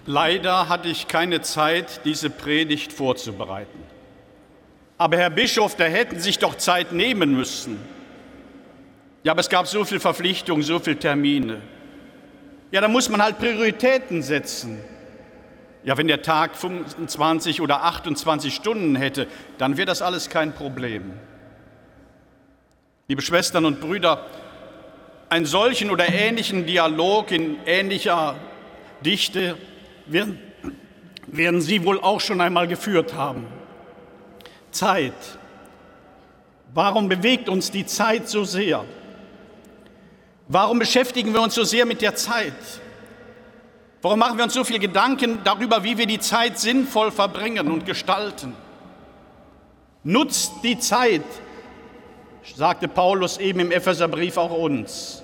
Leider hatte ich keine Zeit, diese Predigt vorzubereiten. Aber Herr Bischof, da hätten Sie sich doch Zeit nehmen müssen. Ja, aber es gab so viele Verpflichtungen, so viele Termine. Ja, da muss man halt Prioritäten setzen. Ja, wenn der Tag 25 oder 28 Stunden hätte, dann wäre das alles kein Problem. Liebe Schwestern und Brüder, einen solchen oder ähnlichen Dialog in ähnlicher Dichte werden Sie wohl auch schon einmal geführt haben. Zeit. Warum bewegt uns die Zeit so sehr? Warum beschäftigen wir uns so sehr mit der Zeit? Warum machen wir uns so viel Gedanken darüber, wie wir die Zeit sinnvoll verbringen und gestalten? Nutzt die Zeit, sagte Paulus eben im Epheserbrief auch uns.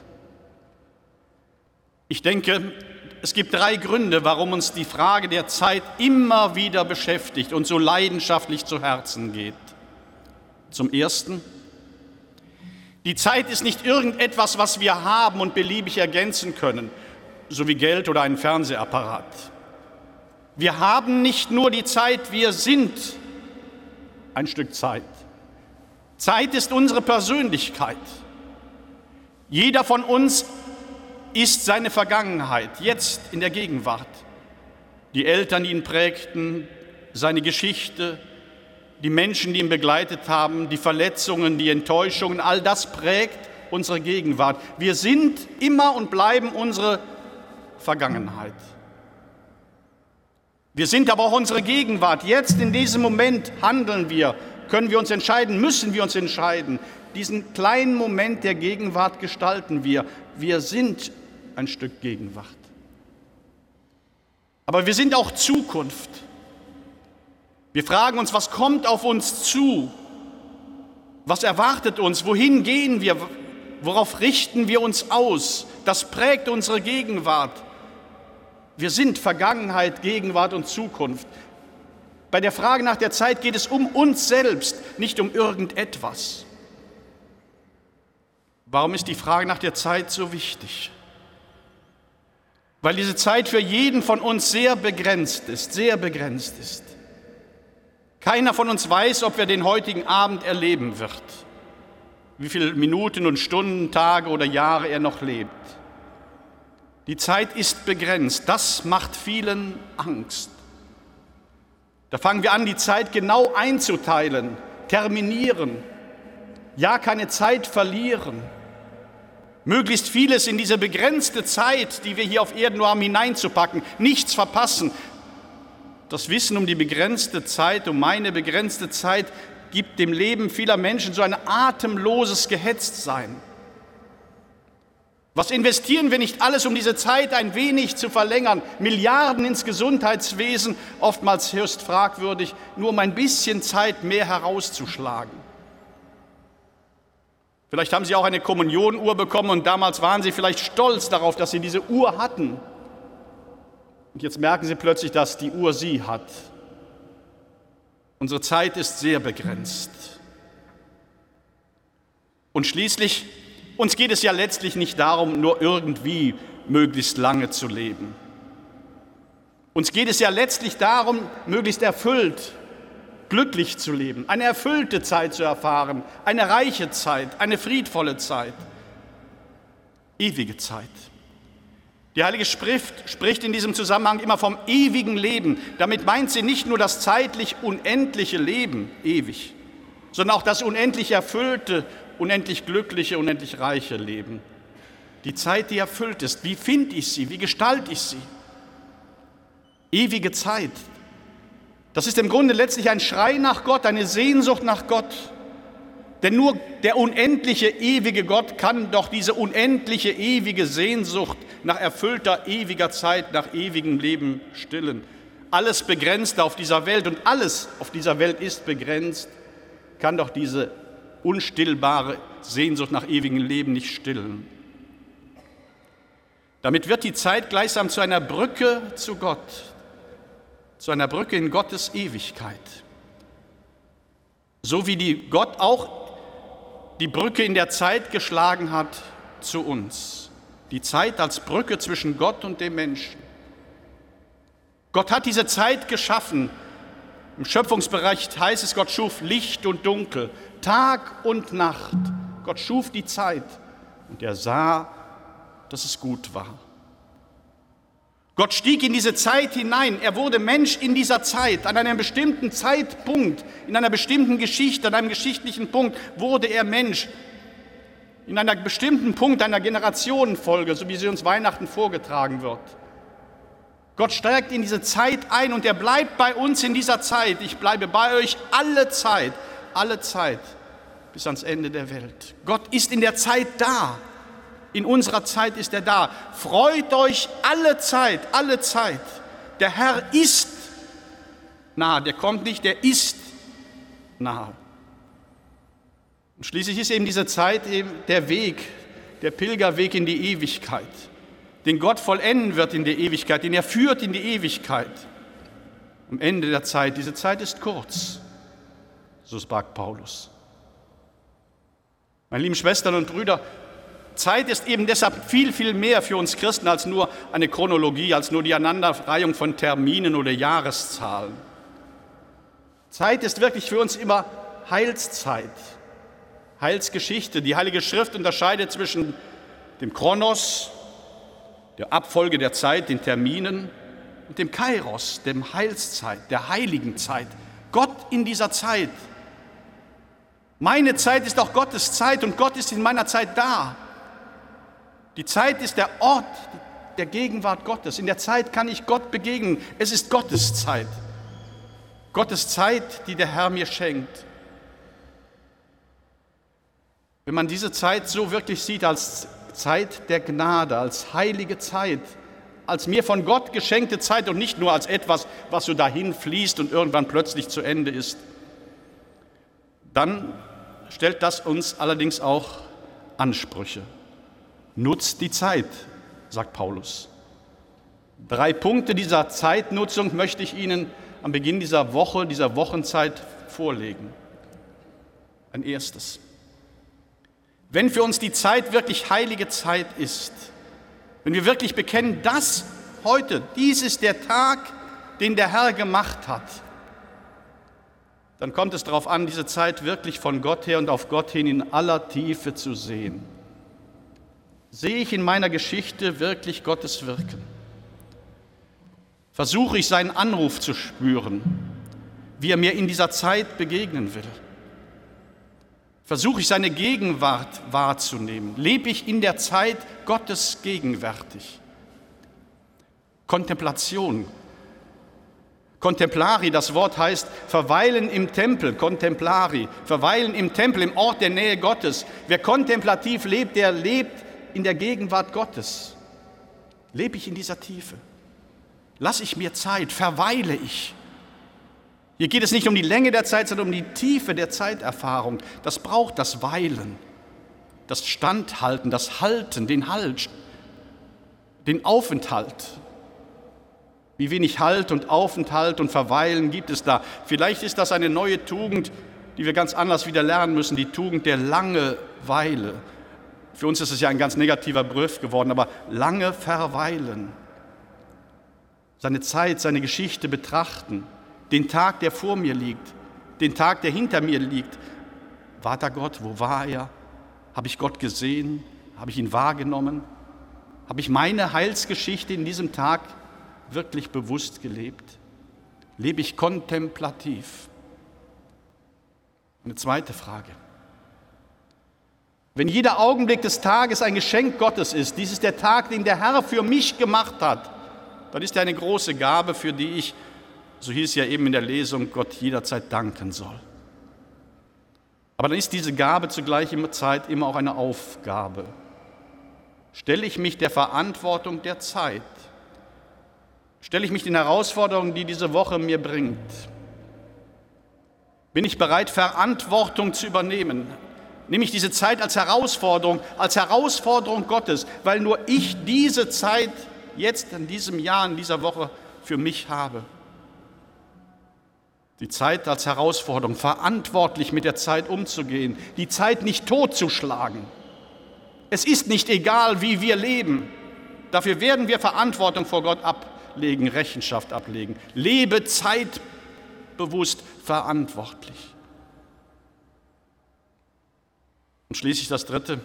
Ich denke, es gibt 3 Gründe, warum uns die Frage der Zeit immer wieder beschäftigt und so leidenschaftlich zu Herzen geht. Zum Ersten: Die Zeit ist nicht irgendetwas, was wir haben und beliebig ergänzen können, so wie Geld oder einen Fernsehapparat. Wir haben nicht nur die Zeit, wir sind ein Stück Zeit. Zeit ist unsere Persönlichkeit. Jeder von uns ist seine Vergangenheit, jetzt in der Gegenwart. Die Eltern, die ihn prägten, seine Geschichte, die Menschen, die ihn begleitet haben, die Verletzungen, die Enttäuschungen, all das prägt unsere Gegenwart. Wir sind immer und bleiben unsere Vergangenheit. Wir sind aber auch unsere Gegenwart. Jetzt in diesem Moment handeln wir, können wir uns entscheiden, müssen wir uns entscheiden. Diesen kleinen Moment der Gegenwart gestalten wir. Wir sind ein Stück Gegenwart. Aber wir sind auch Zukunft. Wir fragen uns, was kommt auf uns zu? Was erwartet uns? Wohin gehen wir? Worauf richten wir uns aus? Das prägt unsere Gegenwart. Wir sind Vergangenheit, Gegenwart und Zukunft. Bei der Frage nach der Zeit geht es um uns selbst, nicht um irgendetwas. Warum ist die Frage nach der Zeit so wichtig? Weil diese Zeit für jeden von uns sehr begrenzt ist, sehr begrenzt ist. Keiner von uns weiß, ob er den heutigen Abend erleben wird, wie viele Minuten und Stunden, Tage oder Jahre er noch lebt. Die Zeit ist begrenzt, das macht vielen Angst. Da fangen wir an, die Zeit genau einzuteilen, terminieren, ja, keine Zeit verlieren. Möglichst vieles in diese begrenzte Zeit, die wir hier auf Erden nur haben, hineinzupacken, nichts verpassen. Das Wissen um die begrenzte Zeit, um meine begrenzte Zeit, gibt dem Leben vieler Menschen so ein atemloses Gehetztsein. Was investieren wir nicht alles, um diese Zeit ein wenig zu verlängern? Milliarden ins Gesundheitswesen, oftmals höchst fragwürdig, nur um ein bisschen Zeit mehr herauszuschlagen. Vielleicht haben Sie auch eine Kommunionuhr bekommen und damals waren Sie vielleicht stolz darauf, dass Sie diese Uhr hatten. Und jetzt merken Sie plötzlich, dass die Uhr Sie hat. Unsere Zeit ist sehr begrenzt. Und schließlich, uns geht es ja letztlich nicht darum, nur irgendwie möglichst lange zu leben. Uns geht es ja letztlich darum, möglichst erfüllt, glücklich zu leben, eine erfüllte Zeit zu erfahren, eine reiche Zeit, eine friedvolle Zeit, ewige Zeit. Die Heilige Schrift spricht in diesem Zusammenhang immer vom ewigen Leben. Damit meint sie nicht nur das zeitlich unendliche Leben, ewig, sondern auch das unendlich erfüllte, unendlich glückliche, unendlich reiche Leben. Die Zeit, die erfüllt ist, wie finde ich sie, wie gestalte ich sie? Ewige Zeit. Das ist im Grunde letztlich ein Schrei nach Gott, eine Sehnsucht nach Gott. Denn nur der unendliche, ewige Gott kann doch diese unendliche, ewige Sehnsucht nach erfüllter, ewiger Zeit, nach ewigem Leben stillen. Alles Begrenzte auf dieser Welt und alles auf dieser Welt ist begrenzt, kann doch diese unstillbare Sehnsucht nach ewigem Leben nicht stillen. Damit wird die Zeit gleichsam zu einer Brücke zu Gott, zu einer Brücke in Gottes Ewigkeit. So wie Gott auch die Brücke in der Zeit geschlagen hat zu uns. Die Zeit als Brücke zwischen Gott und dem Menschen. Gott hat diese Zeit geschaffen. Im Schöpfungsbereich heißt es, Gott schuf Licht und Dunkel, Tag und Nacht. Gott schuf die Zeit und er sah, dass es gut war. Gott stieg in diese Zeit hinein. Er wurde Mensch in dieser Zeit. An einem bestimmten Zeitpunkt, in einer bestimmten Geschichte, an einem geschichtlichen Punkt wurde er Mensch. In einem bestimmten Punkt einer Generationenfolge, so wie sie uns Weihnachten vorgetragen wird. Gott steigt in diese Zeit ein und er bleibt bei uns in dieser Zeit. Ich bleibe bei euch alle Zeit, bis ans Ende der Welt. Gott ist in der Zeit da. In unserer Zeit ist er da. Freut euch alle Zeit. Der Herr ist nahe. Der kommt nicht, der ist nahe. Und schließlich ist eben diese Zeit eben der Weg, der Pilgerweg in die Ewigkeit, den Gott vollenden wird in der Ewigkeit, den er führt in die Ewigkeit. Am Ende der Zeit, diese Zeit ist kurz, so sagt Paulus. Meine lieben Schwestern und Brüder, Zeit ist eben deshalb viel, viel mehr für uns Christen als nur eine Chronologie, als nur die Aneinanderreihung von Terminen oder Jahreszahlen. Zeit ist wirklich für uns immer Heilszeit, Heilsgeschichte. Die Heilige Schrift unterscheidet zwischen dem Chronos, der Abfolge der Zeit, den Terminen, und dem Kairos, dem Heilszeit, der heiligen Zeit. Gott in dieser Zeit. Meine Zeit ist auch Gottes Zeit und Gott ist in meiner Zeit da. Die Zeit ist der Ort der Gegenwart Gottes. In der Zeit kann ich Gott begegnen. Es ist Gottes Zeit. Gottes Zeit, die der Herr mir schenkt. Wenn man diese Zeit so wirklich sieht als Zeit der Gnade, als heilige Zeit, als mir von Gott geschenkte Zeit und nicht nur als etwas, was so dahin fließt und irgendwann plötzlich zu Ende ist, dann stellt das uns allerdings auch Ansprüche. Nutzt die Zeit, sagt Paulus. 3 Punkte dieser Zeitnutzung möchte ich Ihnen am Beginn dieser Woche, dieser Wochenzeit vorlegen. Ein erstes. Wenn für uns die Zeit wirklich heilige Zeit ist, wenn wir wirklich bekennen, dass heute, dies ist der Tag, den der Herr gemacht hat, dann kommt es darauf an, diese Zeit wirklich von Gott her und auf Gott hin in aller Tiefe zu sehen. Sehe ich in meiner Geschichte wirklich Gottes Wirken? Versuche ich seinen Anruf zu spüren, wie er mir in dieser Zeit begegnen will? Versuche ich seine Gegenwart wahrzunehmen? Lebe ich in der Zeit Gottes gegenwärtig? Kontemplation. Contemplari, das Wort heißt verweilen im Tempel, contemplari, verweilen im Tempel, im Ort der Nähe Gottes. Wer kontemplativ lebt, der lebt in der Gegenwart Gottes. Lebe ich in dieser Tiefe? Lasse ich mir Zeit? Verweile ich? Hier geht es nicht um die Länge der Zeit, sondern um die Tiefe der Zeiterfahrung. Das braucht das Weilen, das Standhalten, das Halten, den Halt, den Aufenthalt. Wie wenig Halt und Aufenthalt und Verweilen gibt es da? Vielleicht ist das eine neue Tugend, die wir ganz anders wieder lernen müssen, die Tugend der Langeweile. Für uns ist es ja ein ganz negativer Begriff geworden, aber lange verweilen. Seine Zeit, seine Geschichte betrachten, den Tag, der vor mir liegt, den Tag, der hinter mir liegt. War da Gott? Wo war er? Habe ich Gott gesehen? Habe ich ihn wahrgenommen? Habe ich meine Heilsgeschichte in diesem Tag wirklich bewusst gelebt? Lebe ich kontemplativ? Eine zweite Frage. Wenn jeder Augenblick des Tages ein Geschenk Gottes ist, dies ist der Tag, den der Herr für mich gemacht hat, dann ist er eine große Gabe, für die ich, so hieß es ja eben in der Lesung, Gott jederzeit danken soll. Aber dann ist diese Gabe zur gleichen Zeit immer auch eine Aufgabe. Stelle ich mich der Verantwortung der Zeit? Stelle ich mich den Herausforderungen, die diese Woche mir bringt? Bin ich bereit, Verantwortung zu übernehmen? Nehme ich diese Zeit als Herausforderung Gottes, weil nur ich diese Zeit jetzt in diesem Jahr, in dieser Woche für mich habe. Die Zeit als Herausforderung, verantwortlich mit der Zeit umzugehen, die Zeit nicht totzuschlagen. Es ist nicht egal, wie wir leben. Dafür werden wir Verantwortung vor Gott ablegen, Rechenschaft ablegen. Lebe zeitbewusst verantwortlich. Und schließlich das Dritte.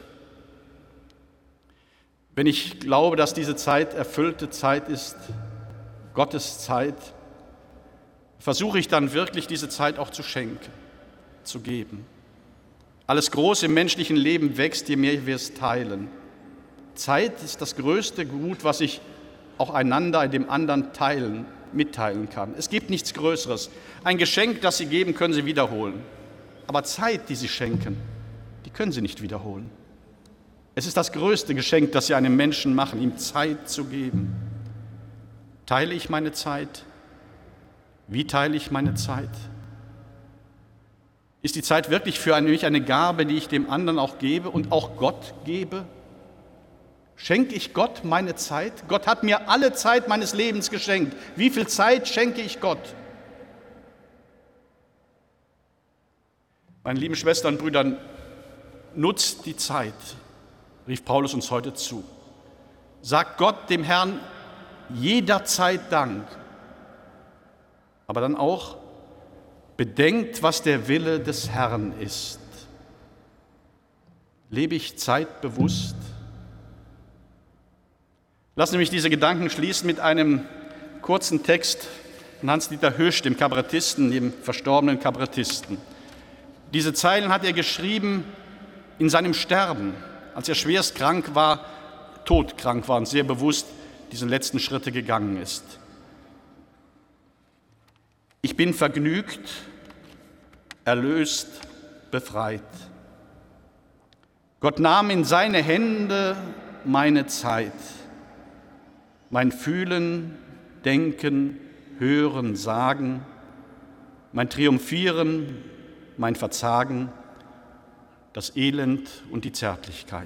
Wenn ich glaube, dass diese Zeit erfüllte Zeit ist, Gottes Zeit, versuche ich dann wirklich, diese Zeit auch zu schenken, zu geben. Alles Große im menschlichen Leben wächst, je mehr wir es teilen. Zeit ist das größte Gut, was ich auch einander, dem anderen mitteilen kann. Es gibt nichts Größeres. Ein Geschenk, das Sie geben, können Sie wiederholen. Aber Zeit, die Sie schenken, die können Sie nicht wiederholen. Es ist das größte Geschenk, das Sie einem Menschen machen, ihm Zeit zu geben. Teile ich meine Zeit? Wie teile ich meine Zeit? Ist die Zeit wirklich für mich eine Gabe, die ich dem anderen auch gebe und auch Gott gebe? Schenke ich Gott meine Zeit? Gott hat mir alle Zeit meines Lebens geschenkt. Wie viel Zeit schenke ich Gott? Meine lieben Schwestern und Brüder, nutzt die Zeit, rief Paulus uns heute zu. Sagt Gott, dem Herrn, jederzeit Dank. Aber dann auch, bedenkt, was der Wille des Herrn ist. Lebe ich zeitbewusst? Lassen Sie mich diese Gedanken schließen mit einem kurzen Text von Hans-Dieter Hösch, dem Kabarettisten, dem verstorbenen Kabarettisten. Diese Zeilen hat er geschrieben in seinem Sterben, als er schwerst krank war, todkrank war und sehr bewusst diese letzten Schritte gegangen ist. Ich bin vergnügt, erlöst, befreit. Gott nahm in seine Hände meine Zeit, mein Fühlen, Denken, Hören, Sagen, mein Triumphieren, mein Verzagen, das Elend und die Zärtlichkeit.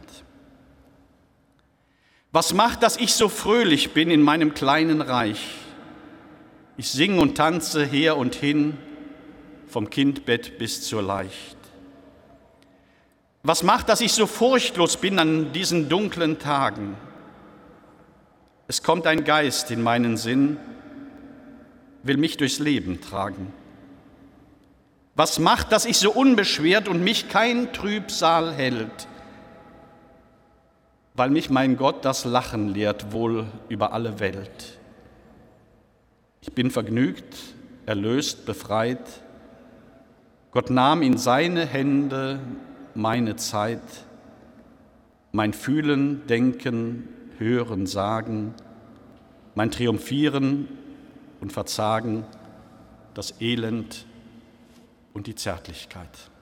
Was macht, dass ich so fröhlich bin in meinem kleinen Reich? Ich singe und tanze her und hin, vom Kindbett bis zur Leicht. Was macht, dass ich so furchtlos bin an diesen dunklen Tagen? Es kommt ein Geist in meinen Sinn, will mich durchs Leben tragen. Was macht, dass ich so unbeschwert und mich kein Trübsal hält? Weil mich mein Gott das Lachen lehrt wohl über alle Welt. Ich bin vergnügt, erlöst, befreit. Gott nahm in seine Hände meine Zeit, mein Fühlen, Denken, Hören, Sagen, mein Triumphieren und Verzagen, das Elend und die Zärtlichkeit.